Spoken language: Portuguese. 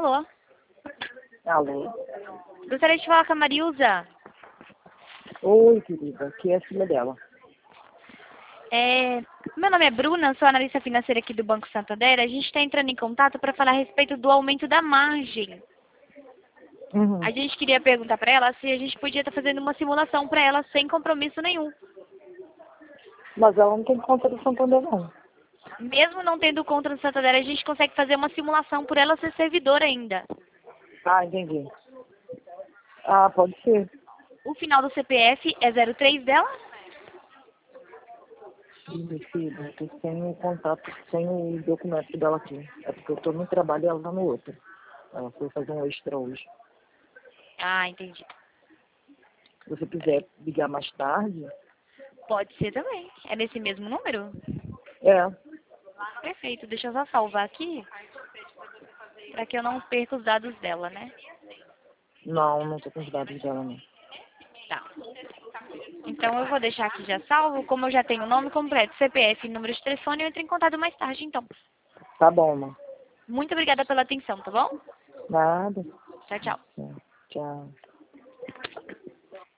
Alô? Alô? Gostaria de falar com a Marilza. Oi, querida. Aqui é a filha dela. Meu nome é Bruna, sou analista financeira aqui do Banco Santander. A gente está entrando em contato para falar a respeito do aumento da margem. Uhum. A gente queria perguntar para ela se a gente podia estar fazendo uma simulação para ela sem compromisso nenhum. Mas ela não tem conta do Santander, não. Mesmo não tendo conta no Santander, a gente consegue fazer uma simulação por ela ser servidora ainda. Ah, entendi. Ah, pode ser. O final do CPF é 03 dela? Ih, meu filho, eu tô sem o contato, sem o documento dela aqui. É porque eu tô no trabalho e ela tá no outro. Ela foi fazer um extra hoje. Ah, entendi. Se você quiser ligar mais tarde, Pode ser também. É nesse mesmo número? é. Perfeito. Deixa eu só salvar aqui, para que eu não perca os dados dela, né? Não, não tô com os dados dela, não. Tá. Então eu vou deixar aqui já salvo. Como eu já tenho o nome completo, CPF e número de telefone, eu entro em contato mais tarde, então. Tá bom, mano. Muito obrigada pela atenção, tá bom? Nada. Tchau, tchau. Tchau.